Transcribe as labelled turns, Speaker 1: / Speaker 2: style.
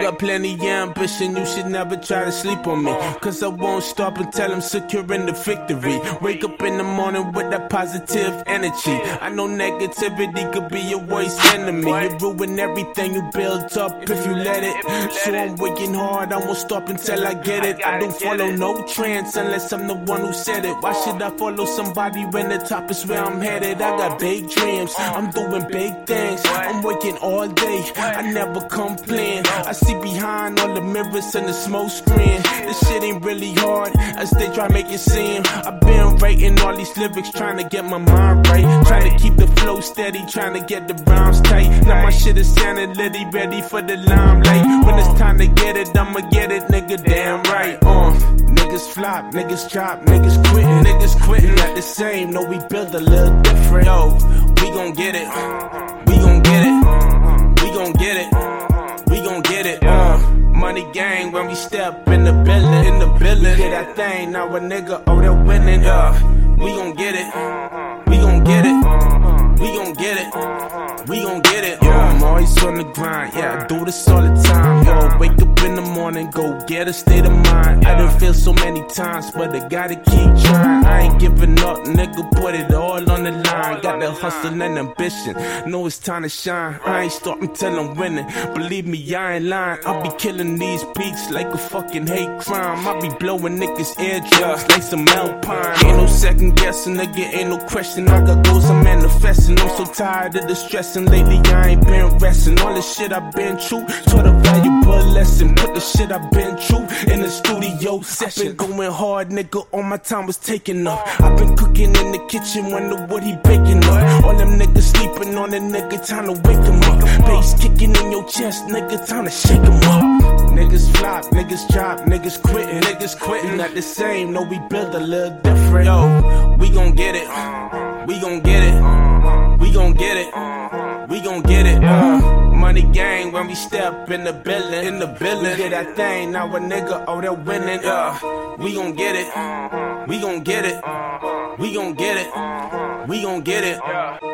Speaker 1: got plenty of ambition, you should never try to sleep on me. Cause I won't stop until I'm securing the victory. Wake up in the morning with that positive energy. I know negativity could be your worst enemy. It ruin everything you built up if you let it. So I'm working hard, I won't stop until I get it. I don't follow no trends unless I'm the one who said it. Why should I follow somebody when the top is where I'm headed? I got big dreams, I'm doing big things. I'm working all day, I never complain. I see behind all the mirrors and the smoke screen. This shit ain't really hard as they try to make it seem. I've been writing all these lyrics, trying to get my mind right, trying to keep the flow steady, trying to get the rhymes tight. Now my shit is sounding litty, ready for the limelight. When it's time to get it, I'ma get it, nigga, damn right. Niggas flop, niggas drop, niggas quitting not the same. No, we build a little different. Yo, we gon' get it, we gon' get it, we gon' get it, we gon' get it. Money gang when we step in the building, We get that thing, now a nigga, oh, they're winning. We gon' get it, we gon' get it, we gon' get it, we gon' get it. I'm always on the grind, yeah, I do this all the time. Yo, wake up in the morning, go get a state of mind. I done failed so many times, but I gotta keep trying. I ain't giving up, nigga, put it all on the line. Got the hustle and ambition, know it's time to shine. I ain't stopping till I'm winning, believe me, I ain't lying. I'll be killing these beats like a fucking hate crime. I be blowing niggas' eardrums like some Alpine. Ain't no second guessing, nigga, ain't no question. I got goals, I'm manifesting. I'm so tired of the stressing. Lately I ain't been resting. All the shit I've been through, taught a valuable lesson. Put the shit I've been through in the studio session. Been going hard, nigga, all my time was taking up. I've been cooking in the kitchen, wonder what he baking up. All them niggas sleeping on the nigga, time to wake him up. Bass kicking in your chest, nigga, time to shake him up. Niggas flop, niggas drop, niggas quitting not the same. No, we build a little different. Yo, we gon' get it, we gon' get it, we gon' get it, we gon' get it. Money gang when we step in the building, We get that thing, now a nigga, oh, they're winning. We gon' get it, we gon' get it, we gon' get it, we gon' get it.